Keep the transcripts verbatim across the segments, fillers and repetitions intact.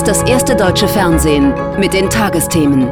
ist das erste deutsche Fernsehen mit den Tagesthemen.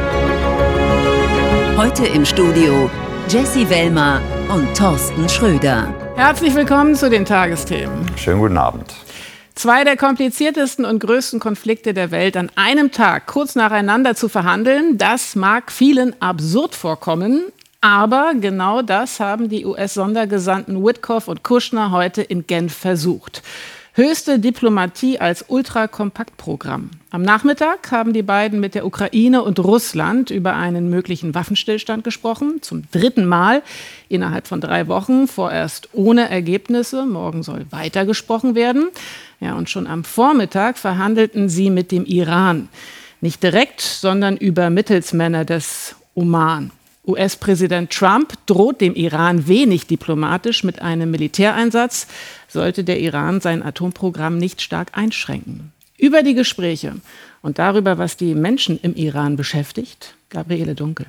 Heute im Studio Jessie Wellmer und Thorsten Schröder. Herzlich willkommen zu den Tagesthemen. Schönen guten Abend. Zwei der kompliziertesten und größten Konflikte der Welt an einem Tag kurz nacheinander zu verhandeln, das mag vielen absurd vorkommen. Aber genau das haben die U S-Sondergesandten Witkoff und Kushner heute in Genf versucht. Höchste Diplomatie als Ultrakompaktprogramm. Am Nachmittag haben die beiden mit der Ukraine und Russland über einen möglichen Waffenstillstand gesprochen. Zum dritten Mal innerhalb von drei Wochen, vorerst ohne Ergebnisse. Morgen soll weiter gesprochen werden. Ja, und schon am Vormittag verhandelten sie mit dem Iran. Nicht direkt, sondern über Mittelsmänner des Oman. U S-Präsident Trump droht dem Iran wenig diplomatisch mit einem Militäreinsatz, sollte der Iran sein Atomprogramm nicht stark einschränken. Über die Gespräche und darüber, was die Menschen im Iran beschäftigt, Gabriele Dunkel.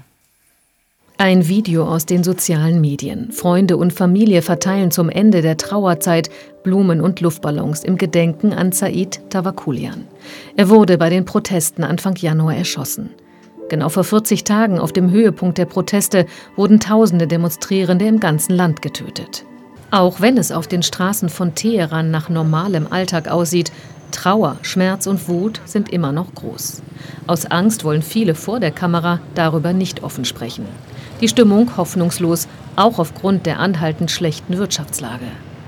Ein Video aus den sozialen Medien. Freunde und Familie verteilen zum Ende der Trauerzeit Blumen und Luftballons im Gedenken an Said Tawakkulian. Er wurde bei den Protesten Anfang Januar erschossen. Genau vor vierzig Tagen, auf dem Höhepunkt der Proteste, wurden tausende Demonstrierende im ganzen Land getötet. Auch wenn es auf den Straßen von Teheran nach normalem Alltag aussieht, Trauer, Schmerz und Wut sind immer noch groß. Aus Angst wollen viele vor der Kamera darüber nicht offen sprechen. Die Stimmung hoffnungslos, auch aufgrund der anhaltend schlechten Wirtschaftslage.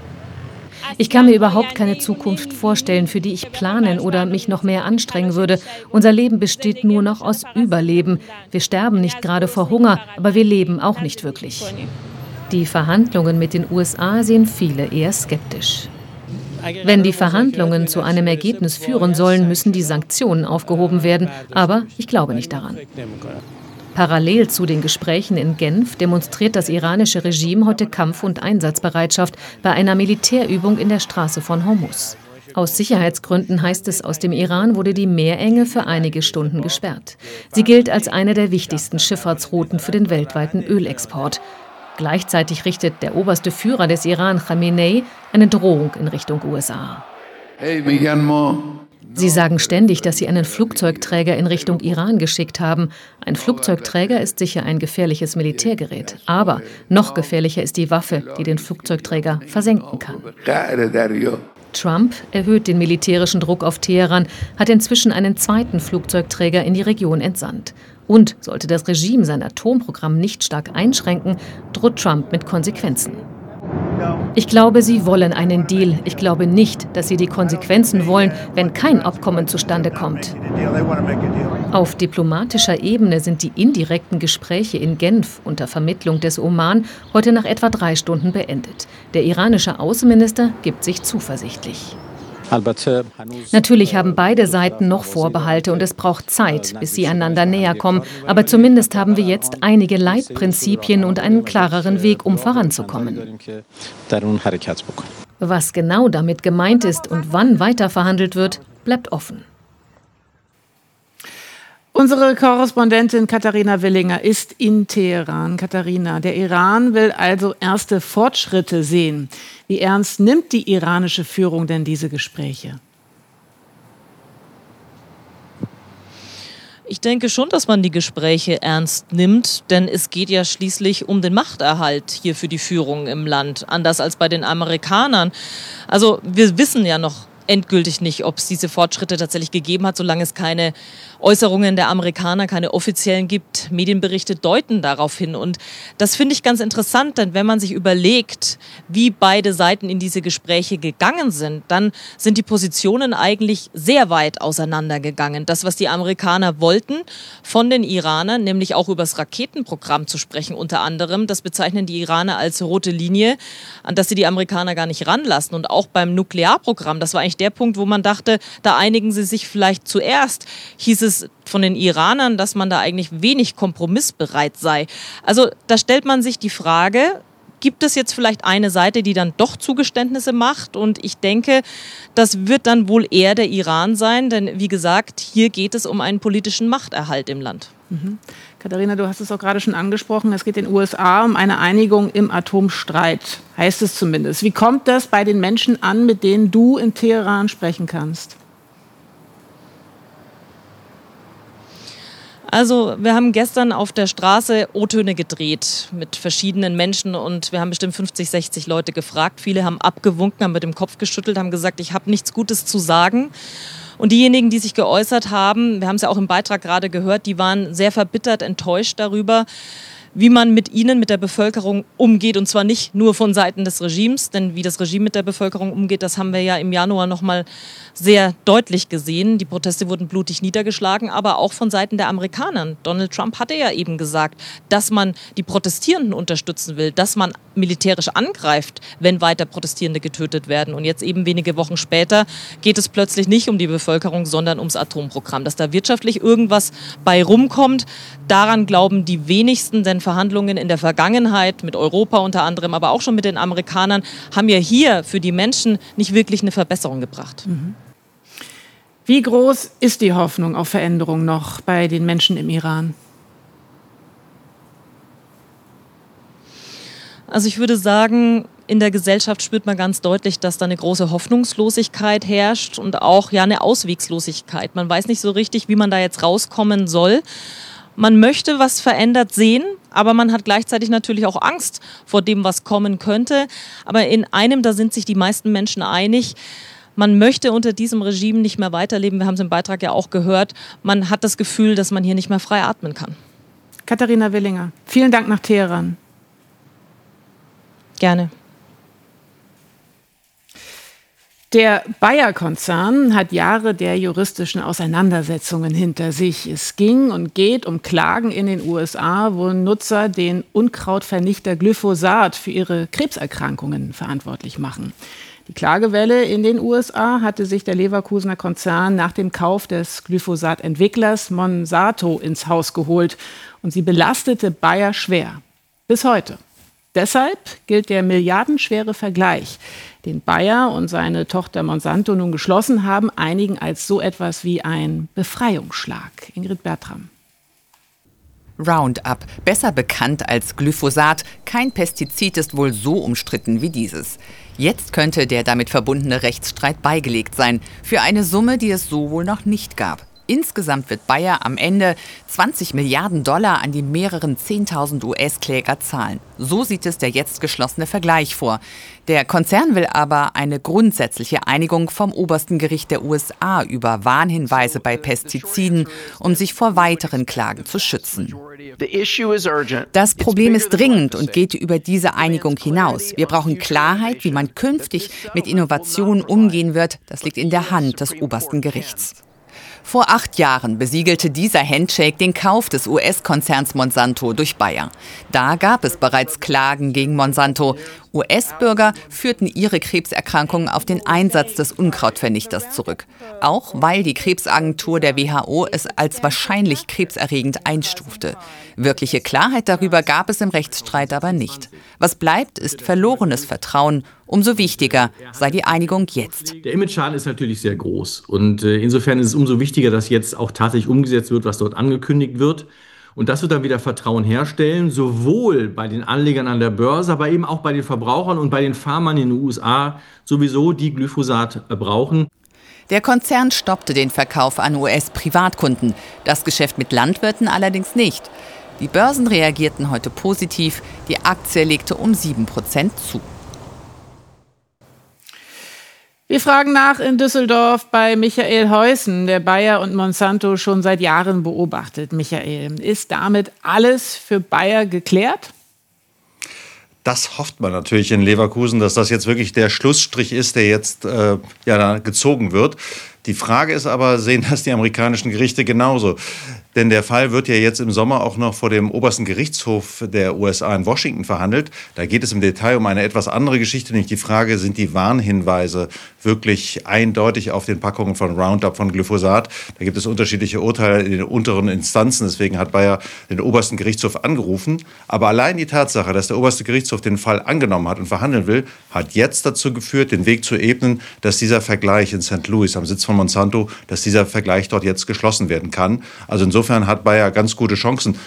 Ich kann mir überhaupt keine Zukunft vorstellen, für die ich planen oder mich noch mehr anstrengen würde. Unser Leben besteht nur noch aus Überleben. Wir sterben nicht gerade vor Hunger, aber wir leben auch nicht wirklich. Die Verhandlungen mit den U S A sehen viele eher skeptisch. Wenn die Verhandlungen zu einem Ergebnis führen sollen, müssen die Sanktionen aufgehoben werden. Aber ich glaube nicht daran. Parallel zu den Gesprächen in Genf demonstriert das iranische Regime heute Kampf- und Einsatzbereitschaft bei einer Militärübung in der Straße von Hormuz. Aus Sicherheitsgründen, heißt es aus dem Iran, wurde die Meerenge für einige Stunden gesperrt. Sie gilt als eine der wichtigsten Schifffahrtsrouten für den weltweiten Ölexport. Gleichzeitig richtet der oberste Führer des Iran, Khamenei, eine Drohung in Richtung U S A. Hey, Myanmar. Sie sagen ständig, dass sie einen Flugzeugträger in Richtung Iran geschickt haben. Ein Flugzeugträger ist sicher ein gefährliches Militärgerät. Aber noch gefährlicher ist die Waffe, die den Flugzeugträger versenken kann. Trump erhöht den militärischen Druck auf Teheran, hat inzwischen einen zweiten Flugzeugträger in die Region entsandt. Und sollte das Regime sein Atomprogramm nicht stark einschränken, droht Trump mit Konsequenzen. Ich glaube, sie wollen einen Deal. Ich glaube nicht, dass sie die Konsequenzen wollen, wenn kein Abkommen zustande kommt. Auf diplomatischer Ebene sind die indirekten Gespräche in Genf unter Vermittlung des Oman heute nach etwa drei Stunden beendet. Der iranische Außenminister gibt sich zuversichtlich. Natürlich haben beide Seiten noch Vorbehalte und es braucht Zeit, bis sie einander näher kommen. Aber zumindest haben wir jetzt einige Leitprinzipien und einen klareren Weg, um voranzukommen. Was genau damit gemeint ist und wann weiterverhandelt wird, bleibt offen. Unsere Korrespondentin Katharina Willinger ist in Teheran. Katharina, der Iran will also erste Fortschritte sehen. Wie ernst nimmt die iranische Führung denn diese Gespräche? Ich denke schon, dass man die Gespräche ernst nimmt, denn es geht ja schließlich um den Machterhalt hier für die Führung im Land, anders als bei den Amerikanern. Also wir wissen ja noch endgültig nicht, ob es diese Fortschritte tatsächlich gegeben hat, solange es keine Äußerungen der Amerikaner, keine offiziellen gibt. Medienberichte deuten darauf hin. Und das finde ich ganz interessant, denn wenn man sich überlegt, wie beide Seiten in diese Gespräche gegangen sind, dann sind die Positionen eigentlich sehr weit auseinandergegangen. Das, was die Amerikaner wollten von den Iranern, nämlich auch über das Raketenprogramm zu sprechen unter anderem, das bezeichnen die Iraner als rote Linie, an das sie die Amerikaner gar nicht ranlassen. Und auch beim Nuklearprogramm, das war eigentlich der Punkt, wo man dachte, da einigen sie sich vielleicht zuerst, hieß es von den Iranern, dass man da eigentlich wenig kompromissbereit sei. Also da stellt man sich die Frage, gibt es jetzt vielleicht eine Seite, die dann doch Zugeständnisse macht? Und ich denke, das wird dann wohl eher der Iran sein, denn wie gesagt, hier geht es um einen politischen Machterhalt im Land. Mhm. Katharina, du hast es auch gerade schon angesprochen, es geht den U S A um eine Einigung im Atomstreit, heißt es zumindest. Wie kommt das bei den Menschen an, mit denen du in Teheran sprechen kannst? Also wir haben gestern auf der Straße O-Töne gedreht mit verschiedenen Menschen und wir haben bestimmt fünfzig, sechzig Leute gefragt. Viele haben abgewunken, haben mit dem Kopf geschüttelt, haben gesagt, ich habe nichts Gutes zu sagen. Und diejenigen, die sich geäußert haben, wir haben es ja auch im Beitrag gerade gehört, die waren sehr verbittert, enttäuscht darüber, wie man mit ihnen, mit der Bevölkerung umgeht. Und zwar nicht nur von Seiten des Regimes, denn wie das Regime mit der Bevölkerung umgeht, das haben wir ja im Januar noch mal sehr deutlich gesehen. Die Proteste wurden blutig niedergeschlagen, aber auch von Seiten der Amerikaner. Donald Trump hatte ja eben gesagt, dass man die Protestierenden unterstützen will, dass man militärisch angreift, wenn weiter Protestierende getötet werden. Und jetzt eben wenige Wochen später geht es plötzlich nicht um die Bevölkerung, sondern ums Atomprogramm. Dass da wirtschaftlich irgendwas bei rumkommt, daran glauben die wenigsten, denn Verhandlungen in der Vergangenheit mit Europa unter anderem, aber auch schon mit den Amerikanern, haben ja hier für die Menschen nicht wirklich eine Verbesserung gebracht. Mhm. Wie groß ist die Hoffnung auf Veränderung noch bei den Menschen im Iran? Also ich würde sagen, in der Gesellschaft spürt man ganz deutlich, dass da eine große Hoffnungslosigkeit herrscht und auch ja eine Auswegslosigkeit. Man weiß nicht so richtig, wie man da jetzt rauskommen soll. Man möchte was verändert sehen, aber man hat gleichzeitig natürlich auch Angst vor dem, was kommen könnte. Aber in einem, da sind sich die meisten Menschen einig, man möchte unter diesem Regime nicht mehr weiterleben. Wir haben es im Beitrag ja auch gehört. Man hat das Gefühl, dass man hier nicht mehr frei atmen kann. Katharina Willinger, vielen Dank nach Teheran. Gerne. Der Bayer-Konzern hat Jahre der juristischen Auseinandersetzungen hinter sich. Es ging und geht um Klagen in den U S A, wo Nutzer den Unkrautvernichter Glyphosat für ihre Krebserkrankungen verantwortlich machen. Die Klagewelle in den U S A hatte sich der Leverkusener Konzern nach dem Kauf des Glyphosat-Entwicklers Monsanto ins Haus geholt. Und sie belastete Bayer schwer. Bis heute. Deshalb gilt der milliardenschwere Vergleich, den Bayer und seine Tochter Monsanto nun geschlossen haben, einigen als so etwas wie ein Befreiungsschlag. Ingrid Bertram. Roundup, besser bekannt als Glyphosat, kein Pestizid ist wohl so umstritten wie dieses. Jetzt könnte der damit verbundene Rechtsstreit beigelegt sein, für eine Summe, die es so wohl noch nicht gab. Insgesamt wird Bayer am Ende zwanzig Milliarden Dollar an die mehreren zehntausend U S-Kläger zahlen. So sieht es der jetzt geschlossene Vergleich vor. Der Konzern will aber eine grundsätzliche Einigung vom obersten Gericht der U S A über Warnhinweise bei Pestiziden, um sich vor weiteren Klagen zu schützen. Das Problem ist dringend und geht über diese Einigung hinaus. Wir brauchen Klarheit, wie man künftig mit Innovationen umgehen wird. Das liegt in der Hand des obersten Gerichts. Vor acht Jahren besiegelte dieser Handshake den Kauf des U S-Konzerns Monsanto durch Bayer. Da gab es bereits Klagen gegen Monsanto. U S-Bürger führten ihre Krebserkrankungen auf den Einsatz des Unkrautvernichters zurück. Auch weil die Krebsagentur der W H O es als wahrscheinlich krebserregend einstufte. Wirkliche Klarheit darüber gab es im Rechtsstreit aber nicht. Was bleibt, ist verlorenes Vertrauen. Umso wichtiger sei die Einigung jetzt. Der Image-Schaden ist natürlich sehr groß. Und äh, insofern ist es umso wichtiger, dass jetzt auch tatsächlich umgesetzt wird, was dort angekündigt wird. Und das wird dann wieder Vertrauen herstellen, sowohl bei den Anlegern an der Börse, aber eben auch bei den Verbrauchern und bei den Farmern in den U S A sowieso, die Glyphosat brauchen. Der Konzern stoppte den Verkauf an U S-Privatkunden, das Geschäft mit Landwirten allerdings nicht. Die Börsen reagierten heute positiv, die Aktie legte um sieben Prozent zu. Wir fragen nach in Düsseldorf bei Michael Heusen, der Bayer und Monsanto schon seit Jahren beobachtet. Michael, ist damit alles für Bayer geklärt? Das hofft man natürlich in Leverkusen, dass das jetzt wirklich der Schlussstrich ist, der jetzt äh, ja, da gezogen wird. Die Frage ist aber, sehen das die amerikanischen Gerichte genauso? Denn der Fall wird ja jetzt im Sommer auch noch vor dem obersten Gerichtshof der U S A in Washington verhandelt. Da geht es im Detail um eine etwas andere Geschichte, nämlich die Frage, sind die Warnhinweise wirklich eindeutig auf den Packungen von Roundup, von Glyphosat? Da gibt es unterschiedliche Urteile in den unteren Instanzen. Deswegen hat Bayer den obersten Gerichtshof angerufen. Aber allein die Tatsache, dass der oberste Gerichtshof den Fall angenommen hat und verhandeln will, hat jetzt dazu geführt, den Weg zu ebnen, dass dieser Vergleich in Sankt Louis am Sitz von Monsanto, dass dieser Vergleich dort jetzt geschlossen werden kann. Also insofern hat Bayer ganz gute Chancen.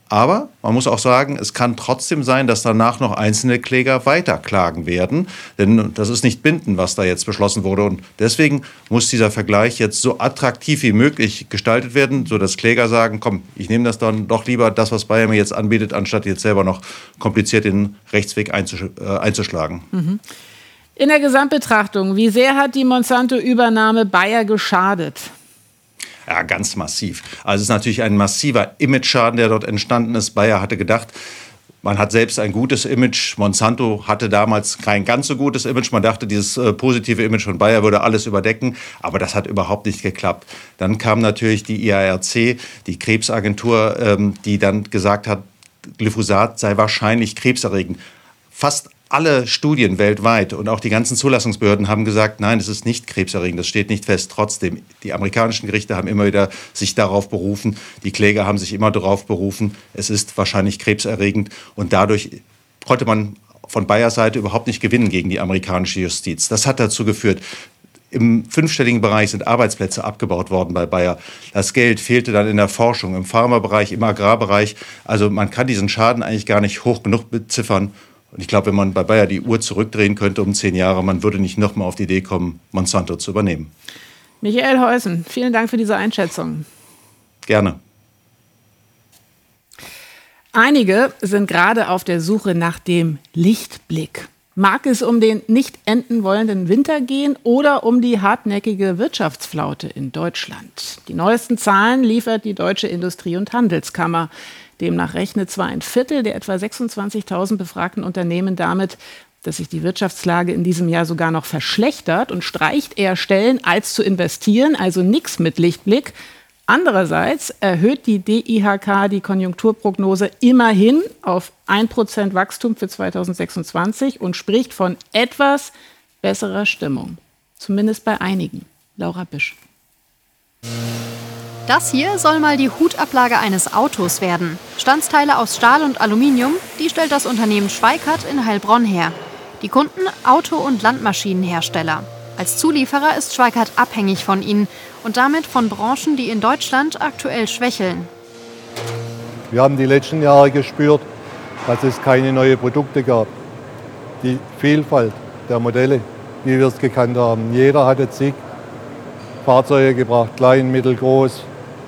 Aber man muss auch sagen, es kann trotzdem sein, dass danach noch einzelne Kläger weiterklagen werden. Denn das ist nicht bindend, was da jetzt beschlossen wurde. Und deswegen muss dieser Vergleich jetzt so attraktiv wie möglich gestaltet werden, sodass Kläger sagen, komm, ich nehme das dann doch lieber, das, was Bayer mir jetzt anbietet, anstatt jetzt selber noch kompliziert den Rechtsweg einzusch- äh, einzuschlagen. Mhm. In der Gesamtbetrachtung, wie sehr hat die Monsanto-Übernahme Bayer geschadet? Ja, ganz massiv. Also es ist natürlich ein massiver Image-Schaden, der dort entstanden ist. Bayer hatte gedacht, man hat selbst ein gutes Image. Monsanto hatte damals kein ganz so gutes Image. Man dachte, dieses äh, positive Image von Bayer würde alles überdecken. Aber das hat überhaupt nicht geklappt. Dann kam natürlich die I A R C, die Krebsagentur, ähm, die dann gesagt hat, Glyphosat sei wahrscheinlich krebserregend. Fast alle Studien weltweit und auch die ganzen Zulassungsbehörden haben gesagt, nein, es ist nicht krebserregend, das steht nicht fest. Trotzdem, die amerikanischen Gerichte haben immer wieder sich darauf berufen, die Kläger haben sich immer darauf berufen, es ist wahrscheinlich krebserregend und dadurch konnte man von Bayers Seite überhaupt nicht gewinnen gegen die amerikanische Justiz. Das hat dazu geführt, im fünfstelligen Bereich sind Arbeitsplätze abgebaut worden bei Bayer. Das Geld fehlte dann in der Forschung, im Pharmabereich, im Agrarbereich. Also man kann diesen Schaden eigentlich gar nicht hoch genug beziffern. Und ich glaube, wenn man bei Bayer die Uhr zurückdrehen könnte um zehn Jahre, man würde nicht nochmal auf die Idee kommen, Monsanto zu übernehmen. Michael Heusen, vielen Dank für diese Einschätzung. Gerne. Einige sind gerade auf der Suche nach dem Lichtblick. Mag es um den nicht enden wollenden Winter gehen oder um die hartnäckige Wirtschaftsflaute in Deutschland? Die neuesten Zahlen liefert die Deutsche Industrie- und Handelskammer. Demnach rechnet zwar ein Viertel der etwa sechsundzwanzigtausend befragten Unternehmen damit, dass sich die Wirtschaftslage in diesem Jahr sogar noch verschlechtert und streicht eher Stellen, als zu investieren, also nichts mit Lichtblick. Andererseits erhöht die D I H K die Konjunkturprognose immerhin auf ein Prozent Wachstum für zweitausendsechsundzwanzig und spricht von etwas besserer Stimmung. Zumindest bei einigen. Laura Bisch. Das hier soll mal die Hutablage eines Autos werden. Standsteile aus Stahl und Aluminium, die stellt das Unternehmen Schweikart in Heilbronn her. Die Kunden Auto- und Landmaschinenhersteller. Als Zulieferer ist Schweikart abhängig von ihnen und damit von Branchen, die in Deutschland aktuell schwächeln. Wir haben die letzten Jahre gespürt, dass es keine neuen Produkte gab. Die Vielfalt der Modelle, wie wir es gekannt haben. Jeder hatte zig Fahrzeuge gebracht, klein, mittel, groß.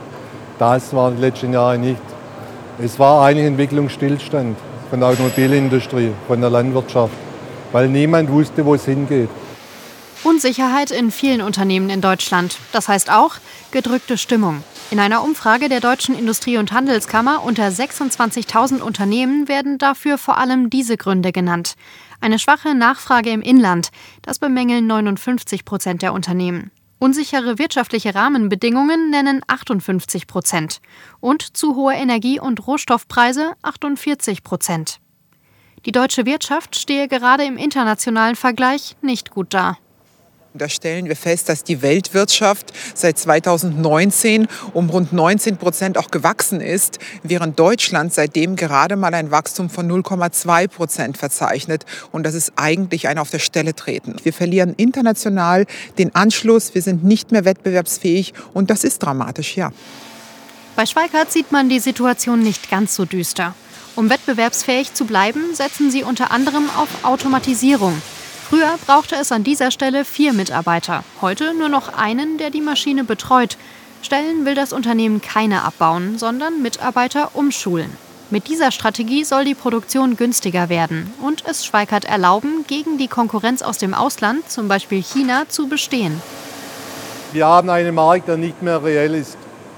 Das war in den letzten Jahren nicht. Es war eigentlich Entwicklungsstillstand von der Automobilindustrie, von der Landwirtschaft, weil niemand wusste, wo es hingeht. Unsicherheit in vielen Unternehmen in Deutschland. Das heißt auch gedrückte Stimmung. In einer Umfrage der Deutschen Industrie- und Handelskammer unter sechsundzwanzigtausend Unternehmen werden dafür vor allem diese Gründe genannt. Eine schwache Nachfrage im Inland, das bemängeln neunundfünfzig Prozent der Unternehmen. Unsichere wirtschaftliche Rahmenbedingungen nennen achtundfünfzig Prozent. Und zu hohe Energie- und Rohstoffpreise achtundvierzig Prozent. Die deutsche Wirtschaft stehe gerade im internationalen Vergleich nicht gut da. Da stellen wir fest, dass die Weltwirtschaft seit zweitausendneunzehn um rund neunzehn Prozent auch gewachsen ist, während Deutschland seitdem gerade mal ein Wachstum von null Komma zwei Prozent verzeichnet. Und das ist eigentlich ein auf der Stelle treten. Wir verlieren international den Anschluss, wir sind nicht mehr wettbewerbsfähig und das ist dramatisch, ja. Bei Schweikart sieht man die Situation nicht ganz so düster. Um wettbewerbsfähig zu bleiben, setzen sie unter anderem auf Automatisierung. Früher brauchte es an dieser Stelle vier Mitarbeiter, heute nur noch einen, der die Maschine betreut. Stellen will das Unternehmen keine abbauen, sondern Mitarbeiter umschulen. Mit dieser Strategie soll die Produktion günstiger werden und es Schweikart erlauben, gegen die Konkurrenz aus dem Ausland, zum Beispiel China, zu bestehen. Wir haben einen Markt, der nicht mehr reell ist.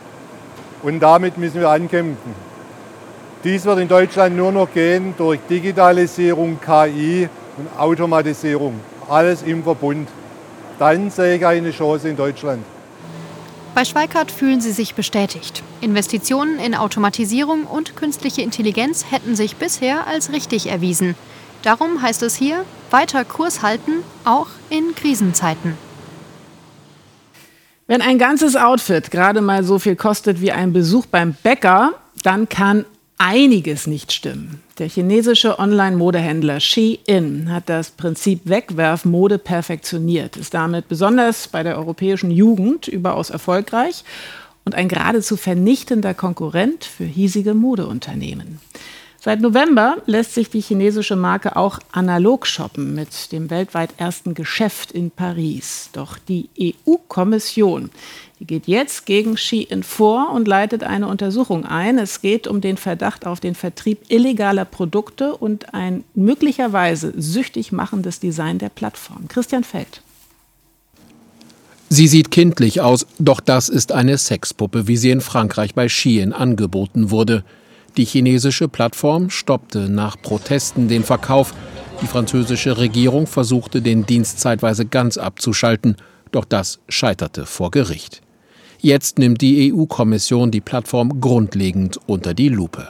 Und damit müssen wir ankämpfen. Dies wird in Deutschland nur noch gehen durch Digitalisierung, K I und Automatisierung. Alles im Verbund. Dann sehe ich eine Chance in Deutschland. Bei Schweikart fühlen sie sich bestätigt. Investitionen in Automatisierung und künstliche Intelligenz hätten sich bisher als richtig erwiesen. Darum heißt es hier, weiter Kurs halten, auch in Krisenzeiten. Wenn ein ganzes Outfit gerade mal so viel kostet wie ein Besuch beim Bäcker, dann kann einiges nicht stimmen. Der chinesische Online-Modehändler Shein hat das Prinzip Wegwerfmode perfektioniert, ist damit besonders bei der europäischen Jugend überaus erfolgreich und ein geradezu vernichtender Konkurrent für hiesige Modeunternehmen. Seit November lässt sich die chinesische Marke auch analog shoppen mit dem weltweit ersten Geschäft in Paris. Doch die E U-Kommission, die geht jetzt gegen Shein vor und leitet eine Untersuchung ein. Es geht um den Verdacht auf den Vertrieb illegaler Produkte und ein möglicherweise süchtig machendes Design der Plattform. Christian Feld. Sie sieht kindlich aus, doch das ist eine Sexpuppe, wie sie in Frankreich bei Shein angeboten wurde. Die chinesische Plattform stoppte nach Protesten den Verkauf. Die französische Regierung versuchte, den Dienst zeitweise ganz abzuschalten, doch das scheiterte vor Gericht. Jetzt nimmt die E U-Kommission die Plattform grundlegend unter die Lupe.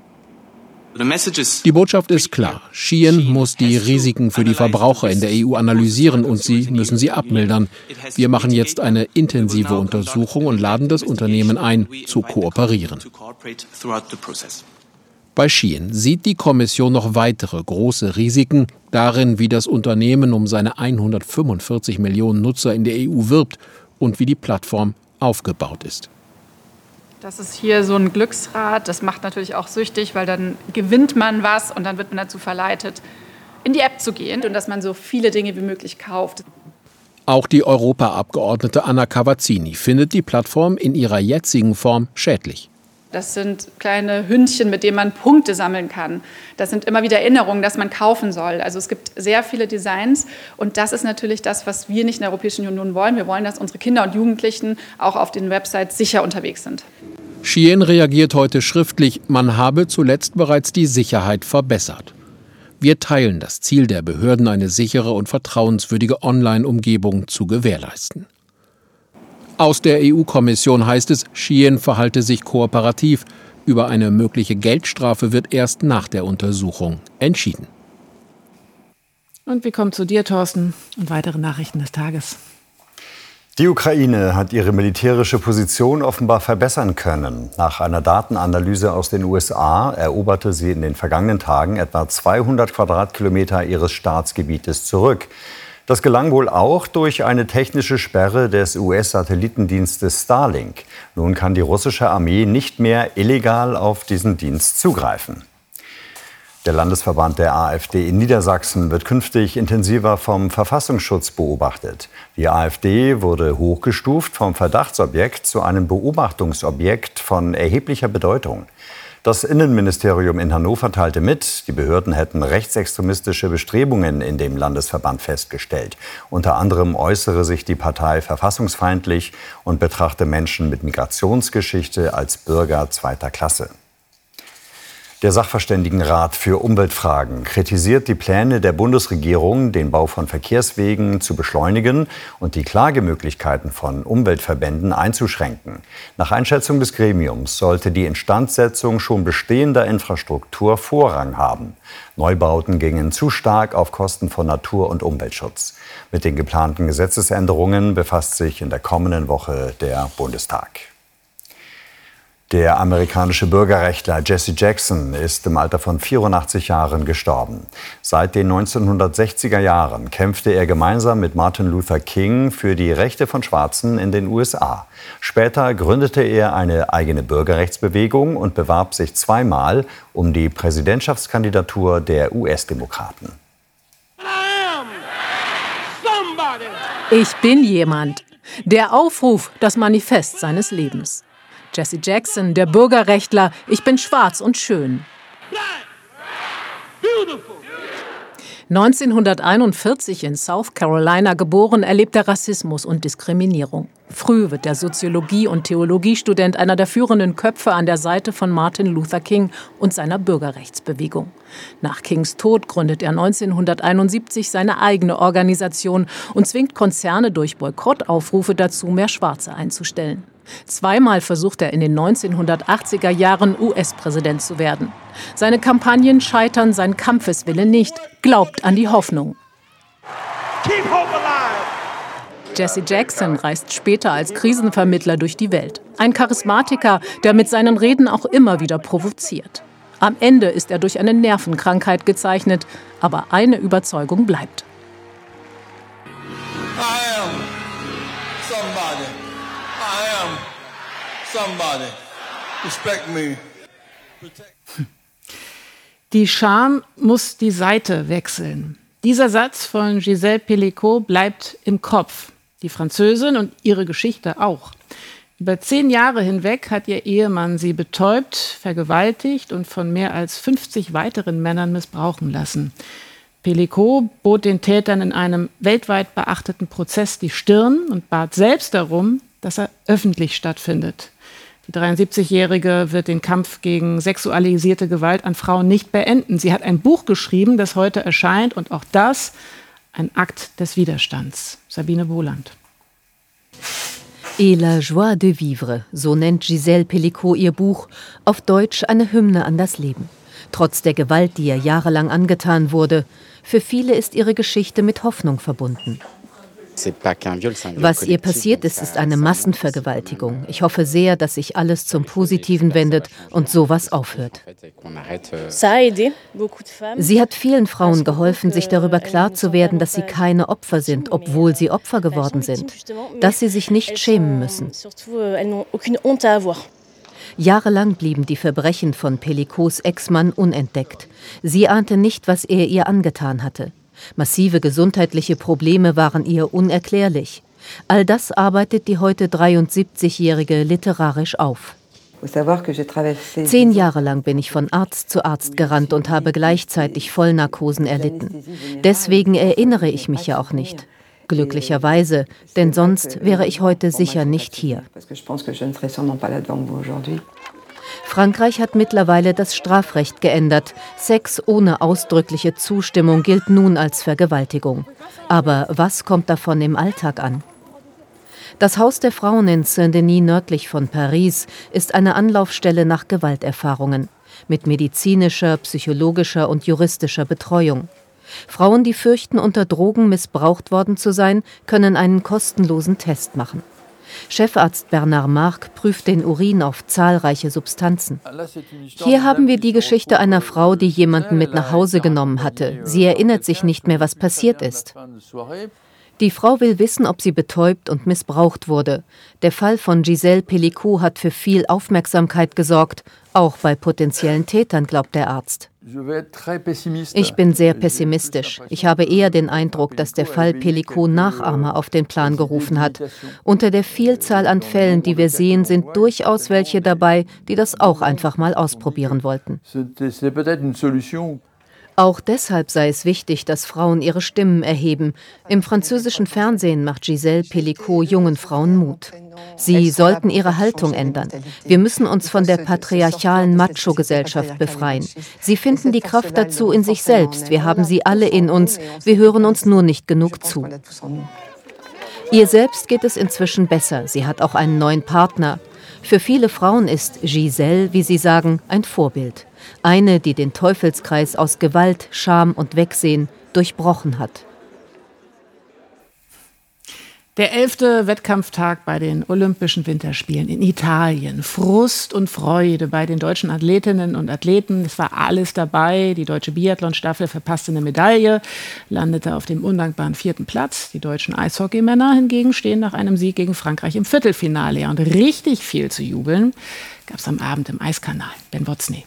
Die Botschaft ist klar. Shein muss die Risiken für die Verbraucher in der E U analysieren und sie müssen sie abmildern. Wir machen jetzt eine intensive Untersuchung und laden das Unternehmen ein, zu kooperieren. Bei Shein sieht die Kommission noch weitere große Risiken darin, wie das Unternehmen um seine hundertfünfundvierzig Millionen Nutzer in der E U wirbt und wie die Plattform aufgebaut ist. Das ist hier so ein Glücksrad, das macht natürlich auch süchtig, weil dann gewinnt man was und dann wird man dazu verleitet, in die App zu gehen und dass man so viele Dinge wie möglich kauft. Auch die Europaabgeordnete Anna Cavazzini findet die Plattform in ihrer jetzigen Form schädlich. Das sind kleine Hündchen, mit denen man Punkte sammeln kann. Das sind immer wieder Erinnerungen, dass man kaufen soll. Also es gibt sehr viele Designs und das ist natürlich das, was wir nicht in der Europäischen Union wollen. Wir wollen, dass unsere Kinder und Jugendlichen auch auf den Websites sicher unterwegs sind. Shein reagiert heute schriftlich, man habe zuletzt bereits die Sicherheit verbessert. Wir teilen das Ziel der Behörden, eine sichere und vertrauenswürdige Online-Umgebung zu gewährleisten. Aus der E U-Kommission heißt es, Shein verhalte sich kooperativ. Über eine mögliche Geldstrafe wird erst nach der Untersuchung entschieden. Und wir kommen zu dir, Thorsten, und weitere Nachrichten des Tages. Die Ukraine hat ihre militärische Position offenbar verbessern können. Nach einer Datenanalyse aus den U S A eroberte sie in den vergangenen Tagen etwa zweihundert Quadratkilometer ihres Staatsgebietes zurück. Das gelang wohl auch durch eine technische Sperre des U S-Satellitendienstes Starlink. Nun kann die russische Armee nicht mehr illegal auf diesen Dienst zugreifen. Der Landesverband der AfD in Niedersachsen wird künftig intensiver vom Verfassungsschutz beobachtet. Die AfD wurde hochgestuft vom Verdachtsobjekt zu einem Beobachtungsobjekt von erheblicher Bedeutung. Das Innenministerium in Hannover teilte mit, die Behörden hätten rechtsextremistische Bestrebungen in dem Landesverband festgestellt. Unter anderem äußere sich die Partei verfassungsfeindlich und betrachte Menschen mit Migrationsgeschichte als Bürger zweiter Klasse. Der Sachverständigenrat für Umweltfragen kritisiert die Pläne der Bundesregierung, den Bau von Verkehrswegen zu beschleunigen und die Klagemöglichkeiten von Umweltverbänden einzuschränken. Nach Einschätzung des Gremiums sollte die Instandsetzung schon bestehender Infrastruktur Vorrang haben. Neubauten gingen zu stark auf Kosten von Natur- und Umweltschutz. Mit den geplanten Gesetzesänderungen befasst sich in der kommenden Woche der Bundestag. Der amerikanische Bürgerrechtler Jesse Jackson ist im Alter von vierundachtzig Jahren gestorben. Seit den neunzehnhundertsechziger Jahren kämpfte er gemeinsam mit Martin Luther King für die Rechte von Schwarzen in den U S A. Später gründete er eine eigene Bürgerrechtsbewegung und bewarb sich zweimal um die Präsidentschaftskandidatur der U S-Demokraten. Ich bin jemand. Der Aufruf, das Manifest seines Lebens. Jesse Jackson, der Bürgerrechtler, ich bin schwarz und schön. neunzehnhunderteinundvierzig in South Carolina geboren, erlebt er Rassismus und Diskriminierung. Früh wird der Soziologie- und Theologiestudent einer der führenden Köpfe an der Seite von Martin Luther King und seiner Bürgerrechtsbewegung. Nach Kings Tod gründet er neunzehnhunderteinundsiebzig seine eigene Organisation und zwingt Konzerne durch Boykottaufrufe dazu, mehr Schwarze einzustellen. Zweimal versucht er in den neunzehnhundertachtziger Jahren U S-Präsident zu werden. Seine Kampagnen scheitern, sein Kampfeswille nicht, glaubt an die Hoffnung. Jesse Jackson reist später als Krisenvermittler durch die Welt. Ein Charismatiker, der mit seinen Reden auch immer wieder provoziert. Am Ende ist er durch eine Nervenkrankheit gezeichnet, aber eine Überzeugung bleibt. I am somebody. I am Somebody, respect me. Die Scham muss die Seite wechseln. Dieser Satz von Gisèle Pelicot bleibt im Kopf. Die Französin und ihre Geschichte auch. Über zehn Jahre hinweg hat ihr Ehemann sie betäubt, vergewaltigt und von mehr als fünfzig weiteren Männern missbrauchen lassen. Pelicot bot den Tätern in einem weltweit beachteten Prozess die Stirn und bat selbst darum, dass er öffentlich stattfindet. Die dreiundsiebzigjährige wird den Kampf gegen sexualisierte Gewalt an Frauen nicht beenden. Sie hat ein Buch geschrieben, das heute erscheint, und auch das ein Akt des Widerstands. Sabine Boland. Et la joie de vivre, so nennt Gisèle Pelicot ihr Buch, auf Deutsch eine Hymne an das Leben. Trotz der Gewalt, die ihr jahrelang angetan wurde, für viele ist ihre Geschichte mit Hoffnung verbunden. Was ihr passiert ist, ist eine Massenvergewaltigung. Ich hoffe sehr, dass sich alles zum Positiven wendet und sowas aufhört. Sie hat vielen Frauen geholfen, sich darüber klar zu werden, dass sie keine Opfer sind, obwohl sie Opfer geworden sind. Dass sie sich nicht schämen müssen. Jahrelang blieben die Verbrechen von Pelicots Ex-Mann unentdeckt. Sie ahnte nicht, was er ihr angetan hatte. Massive gesundheitliche Probleme waren ihr unerklärlich. All das arbeitet die heute dreiundsiebzigjährige literarisch auf. Zehn Jahre lang bin ich von Arzt zu Arzt gerannt und habe gleichzeitig Vollnarkosen erlitten. Deswegen erinnere ich mich ja auch nicht. Glücklicherweise, denn sonst wäre ich heute sicher nicht hier. Frankreich hat mittlerweile das Strafrecht geändert. Sex ohne ausdrückliche Zustimmung gilt nun als Vergewaltigung. Aber was kommt davon im Alltag an? Das Haus der Frauen in Saint-Denis nördlich von Paris ist eine Anlaufstelle nach Gewalterfahrungen mit medizinischer, psychologischer und juristischer Betreuung. Frauen, die fürchten, unter Drogen missbraucht worden zu sein, können einen kostenlosen Test machen. Chefarzt Bernard Marc prüft den Urin auf zahlreiche Substanzen. Hier haben wir die Geschichte einer Frau, die jemanden mit nach Hause genommen hatte. Sie erinnert sich nicht mehr, was passiert ist. Die Frau will wissen, ob sie betäubt und missbraucht wurde. Der Fall von Gisèle Pelicot hat für viel Aufmerksamkeit gesorgt, auch bei potenziellen Tätern, glaubt der Arzt. Ich bin sehr pessimistisch. Ich habe eher den Eindruck, dass der Fall Pelicot Nachahmer auf den Plan gerufen hat. Unter der Vielzahl an Fällen, die wir sehen, sind durchaus welche dabei, die das auch einfach mal ausprobieren wollten. Auch deshalb sei es wichtig, dass Frauen ihre Stimmen erheben. Im französischen Fernsehen macht Gisèle Pelicot jungen Frauen Mut. Sie sollten ihre Haltung ändern. Wir müssen uns von der patriarchalen Macho-Gesellschaft befreien. Sie finden die Kraft dazu in sich selbst. Wir haben sie alle in uns. Wir hören uns nur nicht genug zu. Ihr selbst geht es inzwischen besser. Sie hat auch einen neuen Partner. Für viele Frauen ist Gisèle, wie sie sagen, ein Vorbild. Eine, die den Teufelskreis aus Gewalt, Scham und Wegsehen durchbrochen hat. Der elfte Wettkampftag bei den Olympischen Winterspielen in Italien. Frust und Freude bei den deutschen Athletinnen und Athleten. Es war alles dabei. Die deutsche Biathlon-Staffel verpasste eine Medaille, landete auf dem undankbaren vierten Platz. Die deutschen Eishockeymänner hingegen stehen nach einem Sieg gegen Frankreich im Viertelfinale. Und richtig viel zu jubeln gab es am Abend im Eiskanal. Ben Wotzny.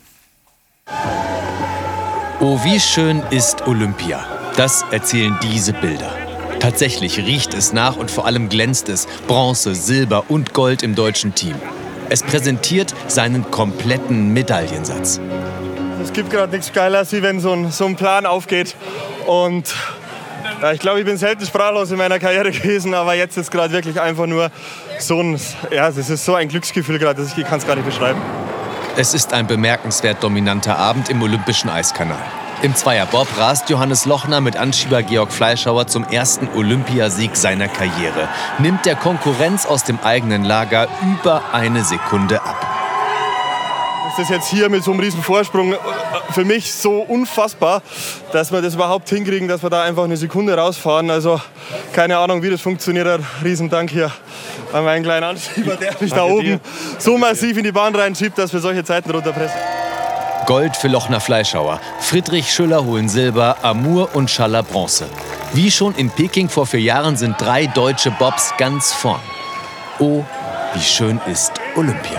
Oh, wie schön ist Olympia. Das erzählen diese Bilder. Tatsächlich riecht es nach und vor allem glänzt es. Bronze, Silber und Gold im deutschen Team. Es präsentiert seinen kompletten Medaillensatz. Es gibt gerade nichts Geileres, wie wenn so ein, so ein Plan aufgeht. Und ja, ich glaube, ich bin selten sprachlos in meiner Karriere gewesen, aber jetzt ist gerade wirklich einfach nur so ein, ja, es ist so ein Glücksgefühl gerade, ich kann es gar nicht beschreiben. Es ist ein bemerkenswert dominanter Abend im Olympischen Eiskanal. Im Zweierbob rast Johannes Lochner mit Anschieber Georg Fleischhauer zum ersten Olympiasieg seiner Karriere. Nimmt der Konkurrenz aus dem eigenen Lager über eine Sekunde ab. Das ist jetzt hier mit so einem riesen Vorsprung für mich so unfassbar, dass wir das überhaupt hinkriegen, dass wir da einfach eine Sekunde rausfahren. Also keine Ahnung, wie das funktioniert hat. Riesen Dank hier an meinen kleinen Anschieber, der mich da oben so massiv in die Bahn reinschiebt, dass wir solche Zeiten runterpressen. Gold für Lochner Fleischhauer. Friedrich Schüller holen Silber, Amour und Schaller Bronze. Wie schon in Peking vor vier Jahren sind drei deutsche Bobs ganz vorn. Oh, wie schön ist Olympia.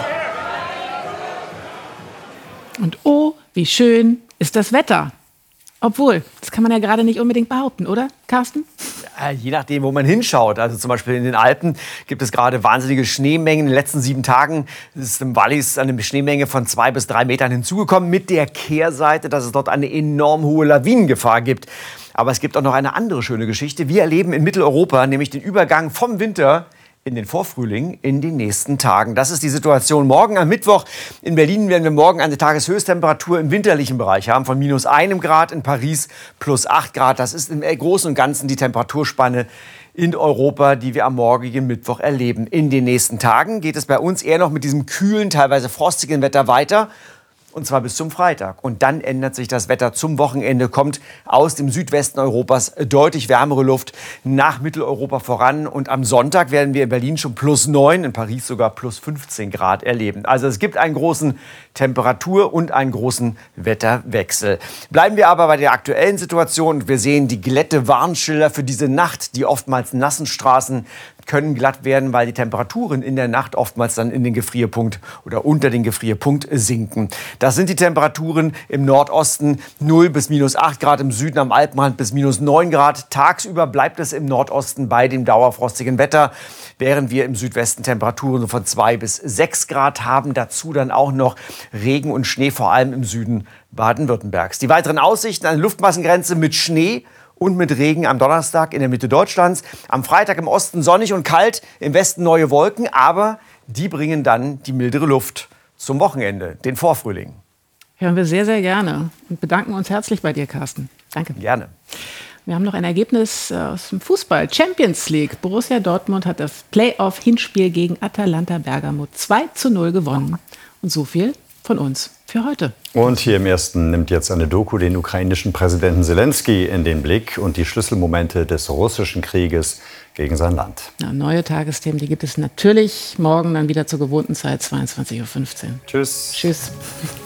Und oh, wie schön ist das Wetter. Obwohl, das kann man ja gerade nicht unbedingt behaupten, oder, Carsten? Äh, je nachdem, wo man hinschaut. Also zum Beispiel in den Alpen gibt es gerade wahnsinnige Schneemengen. In den letzten sieben Tagen ist im Wallis eine Schneemenge von zwei bis drei Metern hinzugekommen. Mit der Kehrseite, dass es dort eine enorm hohe Lawinengefahr gibt. Aber es gibt auch noch eine andere schöne Geschichte. Wir erleben in Mitteleuropa nämlich den Übergang vom Winter in den Vorfrühling in den nächsten Tagen. Das ist die Situation. Morgen am Mittwoch in Berlin werden wir morgen eine Tageshöchsttemperatur im winterlichen Bereich haben von minus einem Grad, in Paris plus acht Grad. Das ist im Großen und Ganzen die Temperaturspanne in Europa, die wir am morgigen Mittwoch erleben. In den nächsten Tagen geht es bei uns eher noch mit diesem kühlen, teilweise frostigen Wetter weiter. Und zwar bis zum Freitag. Und dann ändert sich das Wetter zum Wochenende, kommt aus dem Südwesten Europas deutlich wärmere Luft nach Mitteleuropa voran. Und am Sonntag werden wir in Berlin schon plus neun, in Paris sogar plus fünfzehn Grad erleben. Also es gibt einen großen Temperatur- und einen großen Wetterwechsel. Bleiben wir aber bei der aktuellen Situation. Wir sehen die Glätte-Warnschilder für diese Nacht, die oftmals nassen Straßen können glatt werden, weil die Temperaturen in der Nacht oftmals dann in den Gefrierpunkt oder unter den Gefrierpunkt sinken. Das sind die Temperaturen im Nordosten null bis minus acht Grad, im Süden am Alpenrand bis minus neun Grad. Tagsüber bleibt es im Nordosten bei dem dauerfrostigen Wetter, während wir im Südwesten Temperaturen von zwei bis sechs Grad haben. Dazu dann auch noch Regen und Schnee, vor allem im Süden Baden-Württembergs. Die weiteren Aussichten: eine Luftmassengrenze mit Schnee und mit Regen am Donnerstag in der Mitte Deutschlands. Am Freitag im Osten sonnig und kalt, im Westen neue Wolken, aber die bringen dann die mildere Luft zum Wochenende, den Vorfrühling. Hören wir sehr, sehr gerne und bedanken uns herzlich bei dir, Carsten. Danke. Gerne. Wir haben noch ein Ergebnis aus dem Fußball. Champions League. Borussia Dortmund hat das Playoff-Hinspiel gegen Atalanta Bergamo zwei zu null gewonnen. Und so viel von uns für heute. Und hier im Ersten nimmt jetzt eine Doku den ukrainischen Präsidenten Zelensky in den Blick und die Schlüsselmomente des russischen Krieges gegen sein Land. Na, neue Tagesthemen, die gibt es natürlich morgen dann wieder zur gewohnten Zeit, zweiundzwanzig Uhr fünfzehn. Tschüss. Tschüss.